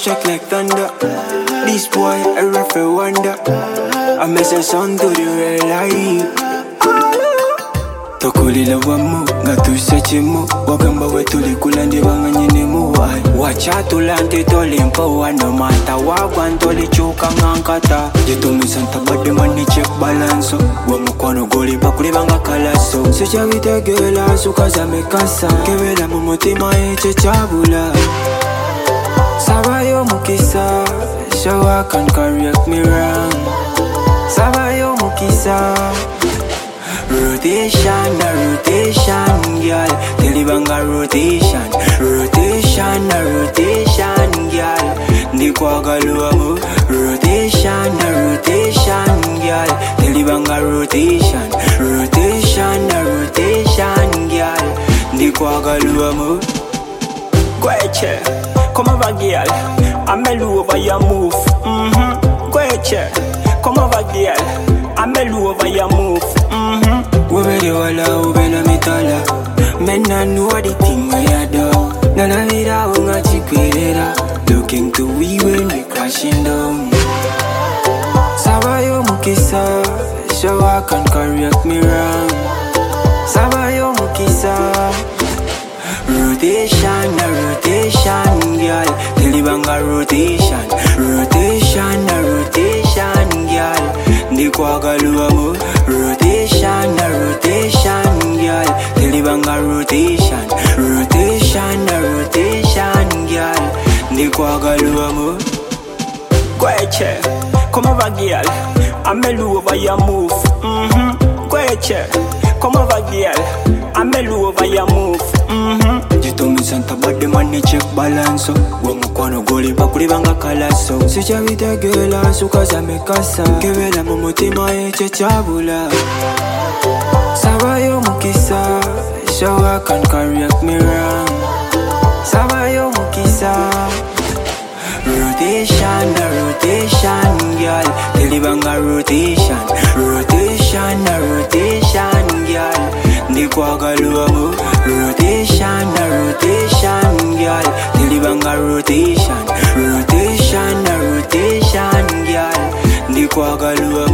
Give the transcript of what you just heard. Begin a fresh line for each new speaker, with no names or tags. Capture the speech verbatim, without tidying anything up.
strike like thunder. This boy, I refer wonder. I miss a son to the real life. Tokolila wamu, ngatu sechimo. Wagamba wetuli kulandi wanganyine muwai. Wachatulante tolimpa no matter wagwan toli chuka ngankata. Jitomi santa bade money check balance. Wamukwano goli bakuli banga kalaso. Secha vitegela sukaza mekasa. Kevela mumutima eche chabula. Sabayo mukisa, so I can correct me wrong. Sabayo mukisa. Rotation, a rotation, girl. Telibanga rotation, rotation, a rotation, girl. Nikwagaluamu. Rotation, a rotation, girl. Telibanga rotation, rotation, a rotation, girl. Nikwagaluamu. Gweche, come over, girl. I'm over your move. Mm-hmm. Gweche, come over, girl. I'm over your move. Mm-hmm. Ubele wala ubele mitala. Mena know the thing we are do. Nana vida unga chikwelera. Looking to we when we crashing down. Sabayo mukisa, so I can correct me wrong. Sabayo mukisa. Rotation, a rotation, girl. Telibanga rotation, rotation, a rotation, girl. Nikwagaluamu. Rotation, a rotation, girl. Telibanga rotation, rotation, a rotation, girl. Nikwagaluamu. Gweche, come over, girl. I'm over your move. Mm-hmm. Gweche, come over, girl. I'm over your move. Mm-hmm. Jitomi santa bade money check balance. Wamukwano goli bakuli banga kalaso. Secha vitegela sukaza mekasa. Kevela mumutima eche chabula. Sabayo mukisa, so I can correct me wrong. Sabayo mukisa. Rotation, a rotation, girl. Telibanga rotation, rotation, a rotation, girl. Nikwagaluamu. Rotation, a rotation, girl. Telibanga rotation, rotation, a rotation, girl. Nikwagaluamu.